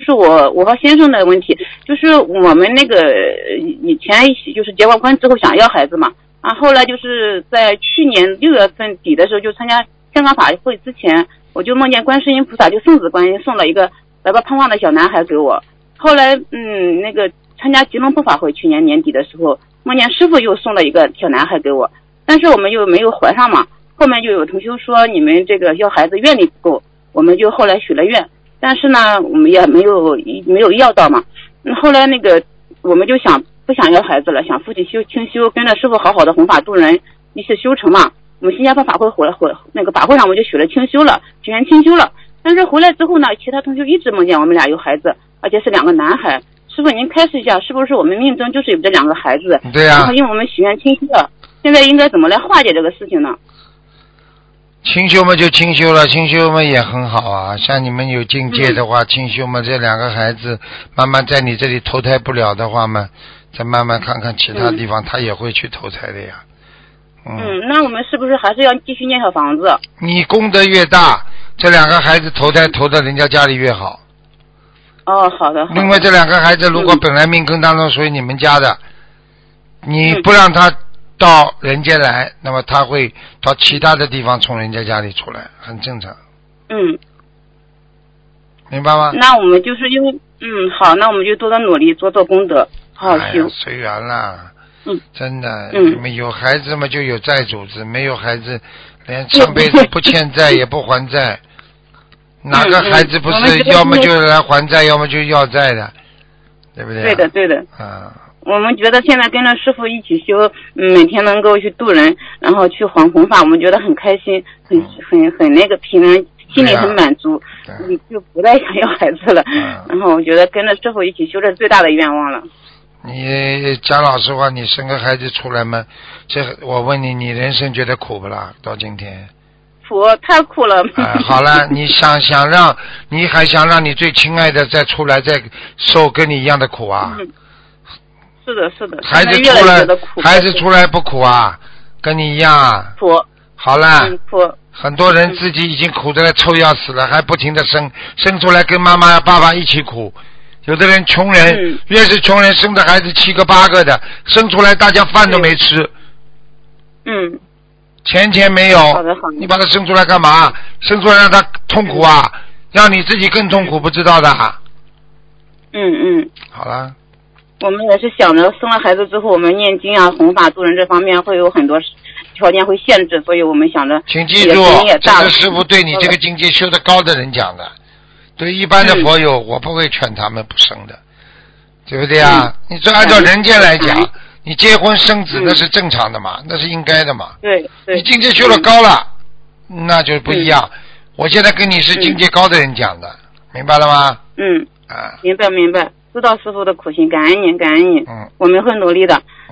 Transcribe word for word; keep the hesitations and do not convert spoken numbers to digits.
就是我我和先生的问题，就是我们那个以前就是结完婚之后想要孩子嘛，啊，后来就是在去年六月份底的时候就参加香港法会之前，我就梦见观世音菩萨就送子观音送了一个白白胖胖的小男孩给我。后来嗯那个参加吉隆坡法会去年年底的时候，梦见师傅又送了一个小男孩给我，但是我们又没有怀上嘛。后面就有同修说你们这个要孩子愿力不够，我们就后来许了愿，但是呢我们也没有没有要到嘛。后来那个我们就想不想要孩子了，想复习修清修，跟着师傅好好的弘法度人，一起修成嘛。我们新加坡法会回来回那个法会上我们就许了清修了，许愿清修了。但是回来之后呢，其他同学一直梦见我们俩有孩子，而且是两个男孩。师傅您开示一下，是不是我们命中就是有这两个孩子？ 对呀、啊。 然后因为我们许愿清修了，现在应该怎么来化解这个事情呢？ 清修嘛就清修了，清修嘛也很好啊。像你们有境界的话，嗯、清修嘛，这两个孩子慢慢在你这里投胎不了的话嘛，再慢慢看看其他地方，嗯、他也会去投胎的呀。嗯, 嗯，那我们是不是还是要继续念小房子？ 你功德越大，这两个孩子投胎投到人家家里越好。 哦，好的。好的， 另外这两个孩子如果本来命根当中属于你们家的，嗯、你不让他到人间来，那么他会到其他的地方从人家家里出来，很正常。 嗯， 明白吗？ 那我们就是因为嗯好，那我们就多多努力，做做功德，好好修。 哎、随缘啦。 嗯， 真的， 嗯， 你们有孩子嘛就有债主子，没有孩子连上辈子不欠债也不还债，哪个孩子不是要么就来还债，要么就要债的，对不对、啊？ 对的，对的。 啊， 我们觉得现在跟着师傅一起修，嗯，每天能够去度人，然后去弘弘法，我们觉得很开心，很很很那个平安，心里很满足，嗯，就不再想要孩子了。嗯、然后我觉得跟着师傅一起修，这是最大的愿望了。 你讲老实话，你生个孩子出来嘛？这我问你，你人生觉得苦不啦？到今天苦，太苦了。 啊、好了，你想想让，你还想让你最亲爱的再出来，再受跟你一样的苦啊？ 嗯、是的，是的。 孩子出来，孩子出来不苦啊？跟你一样啊？ 苦。 好了。 嗯，苦。 很多人自己已经苦得来臭要死了，还不停的生，生出来跟妈妈爸爸一起苦。有的人穷人、嗯、越是穷人生的孩子七个八个的，生出来大家饭都没吃。 嗯。 钱钱没有。 好的好的。 你把他生出来干嘛？生出来让他痛苦啊，嗯、让你自己更痛苦，不知道的。 嗯嗯。 好了。 我们也是想着生了孩子之后，我们念经啊、弘法度人这方面会有很多条件会限制，所以我们想着。 请记住，这是师父对你这个境界修得高的人讲的。对一般的佛友、嗯、我不会劝他们不生的，对不对啊、嗯、你这按照人间来讲、嗯、你结婚生子那是正常的嘛、嗯、那是应该的嘛。 对对。 你境界修得高了、嗯、那就不一样、嗯、我现在跟你是境界高的人讲的、嗯、明白了吗？ 嗯啊， 明白明白，知道师父的苦心，感恩您感恩您。 嗯， 我们会努力的。